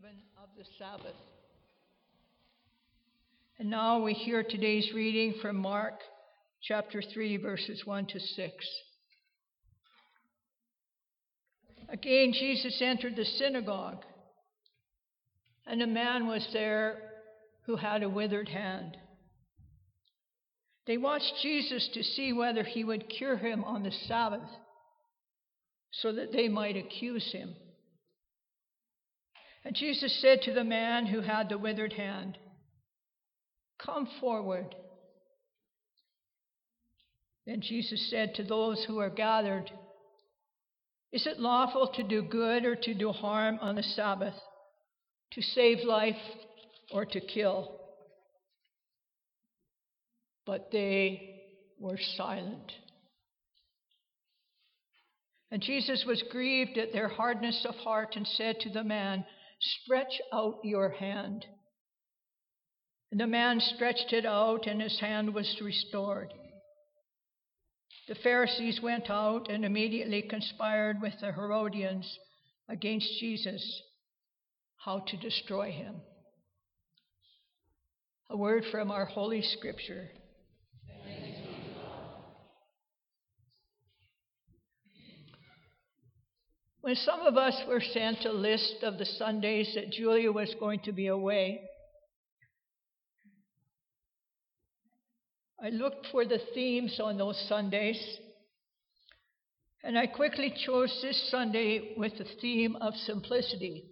even of the Sabbath. And now we hear today's reading from Mark chapter 3, verses 1 to 6. Again, Jesus entered the synagogue, and a man was there who had a withered hand. They watched Jesus to see whether he would cure him on the Sabbath, so that they might accuse him. And Jesus said to the man who had the withered hand, "Come forward." Then Jesus said to those who were gathered, "Is it lawful to do good or to do harm on the Sabbath, to save life or to kill?" But they were silent. And Jesus was grieved at their hardness of heart and said to the man, "Stretch out your hand." And the man stretched it out, and his hand was restored. The Pharisees went out and immediately conspired with the Herodians against Jesus, how to destroy him. A word from our Holy Scripture. Thanks be to God. When some of us were sent a list of the Sundays that Julia was going to be away, I looked for the themes on those Sundays, and I quickly chose this Sunday with the theme of simplicity.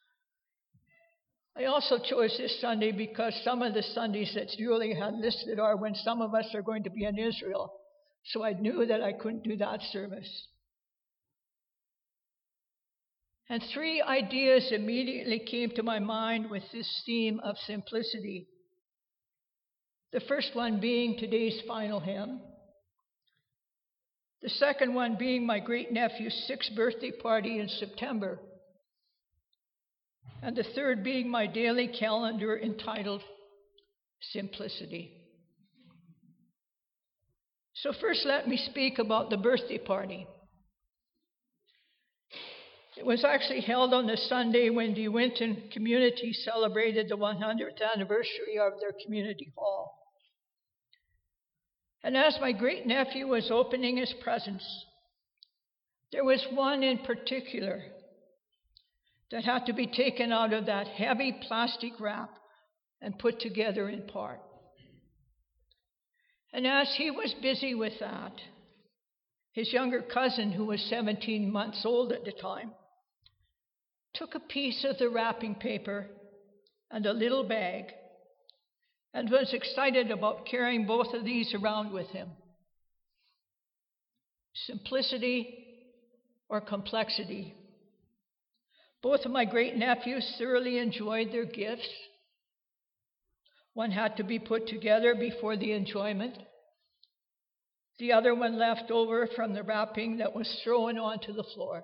I also chose this Sunday because some of the Sundays that Julia had listed are when some of us are going to be in Israel, so I knew that I couldn't do that service. And three ideas immediately came to my mind with this theme of simplicity. The first one being today's final hymn. The second one being my great-nephew's 6th birthday party in September. And the third being my daily calendar entitled Simplicity. So first let me speak about the birthday party. It was actually held on the Sunday when the Winton community celebrated the 100th anniversary of their community hall. And as my great-nephew was opening his presents, there was one in particular that had to be taken out of that heavy plastic wrap and put together in part. And as he was busy with that, his younger cousin, who was 17 months old at the time, took a piece of the wrapping paper and a little bag and was excited about carrying both of these around with him. Simplicity or complexity. Both of my great-nephews thoroughly enjoyed their gifts. One had to be put together before the enjoyment. The other one left over from the wrapping that was thrown onto the floor.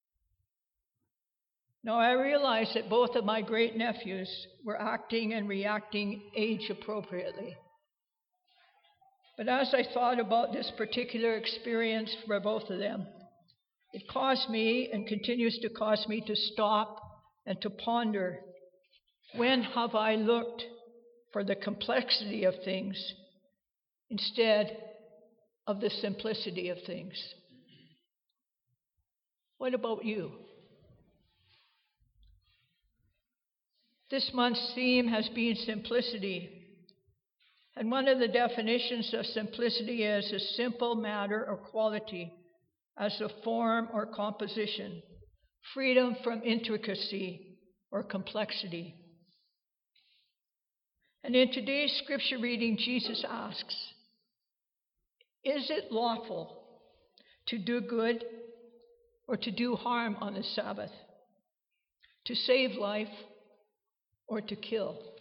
Now, I realize that both of my great-nephews were acting and reacting age-appropriately. But as I thought about this particular experience for both of them, it caused me and continues to cause me to stop and to ponder, when have I looked for the complexity of things instead of the simplicity of things? What about you? This month's theme has been simplicity. And one of the definitions of simplicity is a simple matter or quality as a form or composition, freedom from intricacy or complexity. And in today's scripture reading, Jesus asks, "Is it lawful to do good or to do harm on the Sabbath, to save life or to kill?"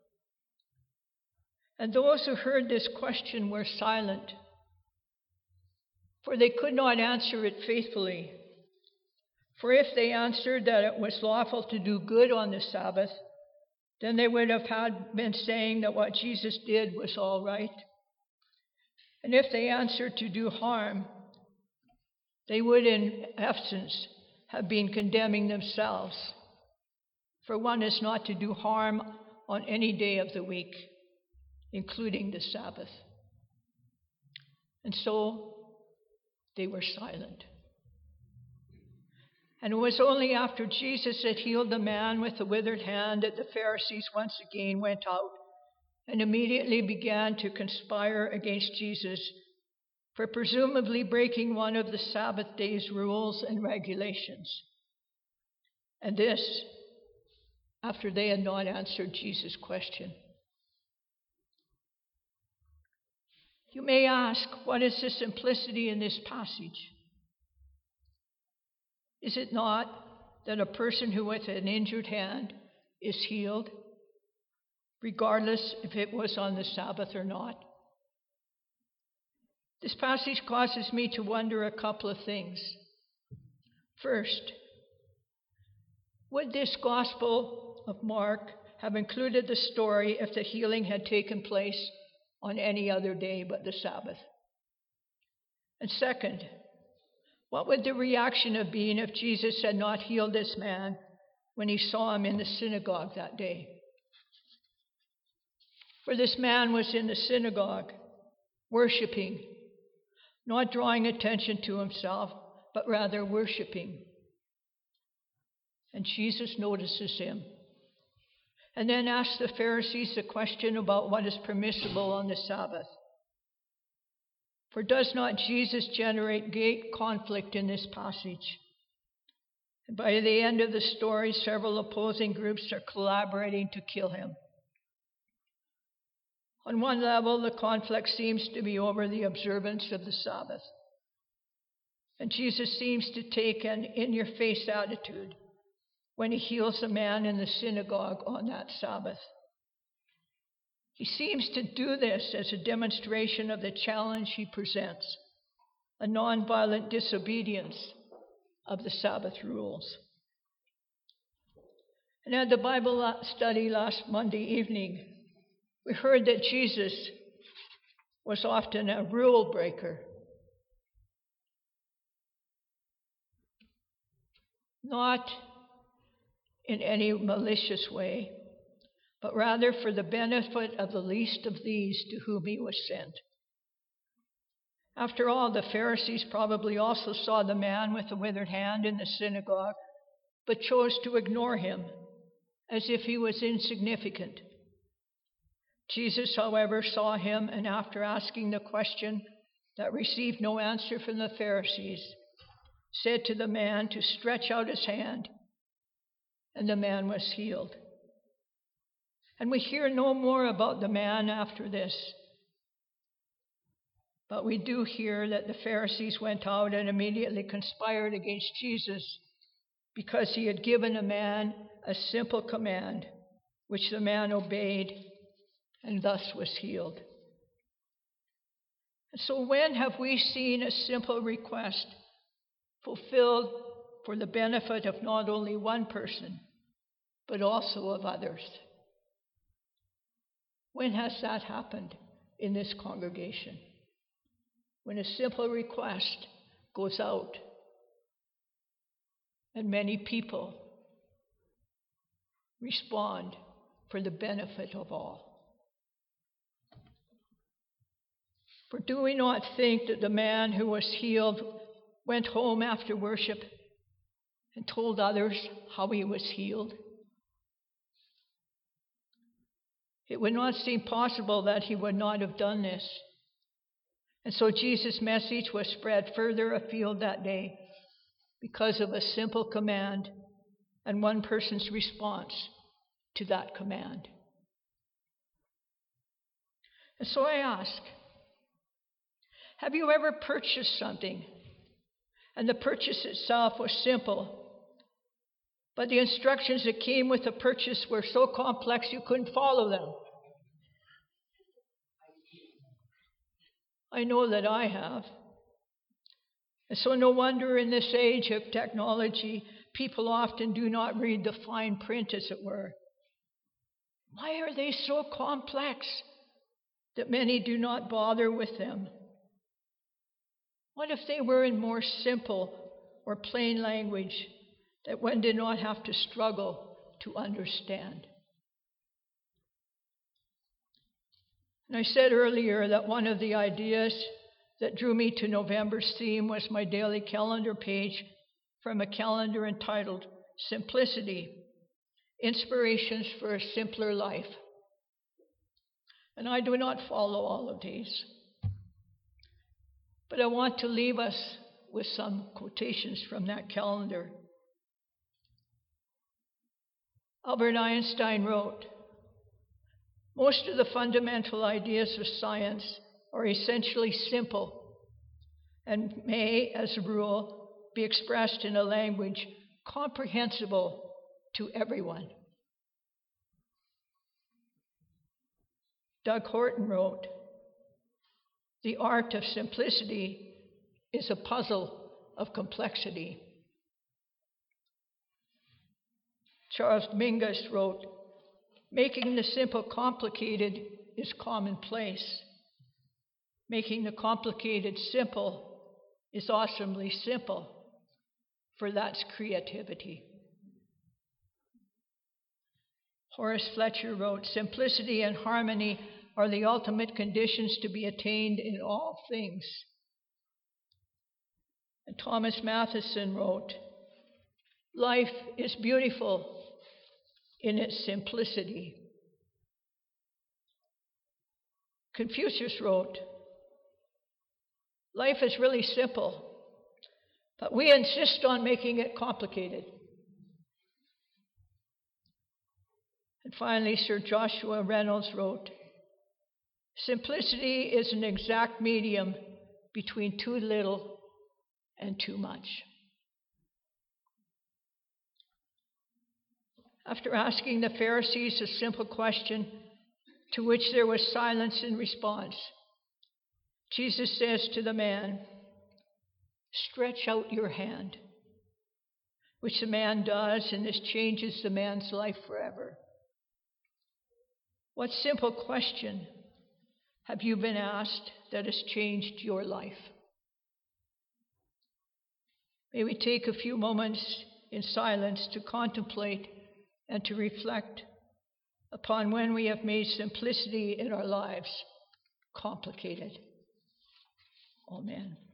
And those who heard this question were silent, for they could not answer it faithfully. For if they answered that it was lawful to do good on the Sabbath, then they would have been saying that what Jesus did was all right. And if they answered to do harm, they would in essence have been condemning themselves for one is not to do harm on any day of the week, including the Sabbath. And so they were silent. And it was only after Jesus had healed the man with the withered hand that the Pharisees once again went out and immediately began to conspire against Jesus for presumably breaking one of the Sabbath day's rules and regulations. And this, after they had not answered Jesus' question. You may ask, what is the simplicity in this passage? Is it not that a person who with an injured hand is healed, regardless if it was on the Sabbath or not? This passage causes me to wonder a couple of things. First, would this Gospel of Mark have included the story if the healing had taken place on any other day but the Sabbath? And second, what would the reaction have been if Jesus had not healed this man when he saw him in the synagogue that day? For this man was in the synagogue, worshiping, not drawing attention to himself, but rather worshiping. And Jesus notices him, and then asks the Pharisees a question about what is permissible on the Sabbath. For does not Jesus generate great conflict in this passage? And by the end of the story, several opposing groups are collaborating to kill him. On one level, the conflict seems to be over the observance of the Sabbath. And Jesus seems to take an in-your-face attitude when he heals a man in the synagogue on that Sabbath. He seems to do this as a demonstration of the challenge he presents, a nonviolent disobedience of the Sabbath rules. And at the Bible study last Monday evening, we heard that Jesus was often a rule breaker. Not in any malicious way, but rather for the benefit of the least of these to whom he was sent. After all, the Pharisees probably also saw the man with the withered hand in the synagogue, but chose to ignore him as if he was insignificant. Jesus, however, saw him, and after asking the question that received no answer from the Pharisees, said to the man to stretch out his hand, and the man was healed. And we hear no more about the man after this. But we do hear that the Pharisees went out and immediately conspired against Jesus because he had given a man a simple command, which the man obeyed and thus was healed. And so when have we seen a simple request fulfilled for the benefit of not only one person, but also of others? When has that happened in this congregation? When a simple request goes out and many people respond for the benefit of all. For do we not think that the man who was healed went home after worship and told others how he was healed? It would not seem possible that he would not have done this. And so Jesus' message was spread further afield that day because of a simple command and one person's response to that command. And so I ask, have you ever purchased something and the purchase itself was simple, but the instructions that came with the purchase were so complex you couldn't follow them? I know that I have. And so no wonder in this age of technology, people often do not read the fine print, as it were. Why are they so complex that many do not bother with them? What if they were in more simple or plain language that one did not have to struggle to understand. And I said earlier that one of the ideas that drew me to November's theme was my daily calendar page from a calendar entitled Simplicity, Inspirations for a Simpler Life. And I do not follow all of these, but I want to leave us with some quotations from that calendar. Albert Einstein wrote, "Most of the fundamental ideas of science are essentially simple and may, as a rule, be expressed in a language comprehensible to everyone." Doug Horton wrote, "The art of simplicity is a puzzle of complexity." Charles Mingus wrote, "Making the simple complicated is commonplace. Making the complicated simple is awesomely simple, for that's creativity." Horace Fletcher wrote, "Simplicity and harmony are the ultimate conditions to be attained in all things." And Thomas Matheson wrote, "Life is beautiful in its simplicity." Confucius wrote, "Life is really simple, but we insist on making it complicated." And finally, Sir Joshua Reynolds wrote, "Simplicity is an exact medium between too little and too much." After asking the Pharisees a simple question to which there was silence in response, Jesus says to the man, "Stretch out your hand," which the man does, and this changes the man's life forever. What simple question have you been asked that has changed your life? May we take a few moments in silence to contemplate and to reflect upon when we have made simplicity in our lives complicated. Amen.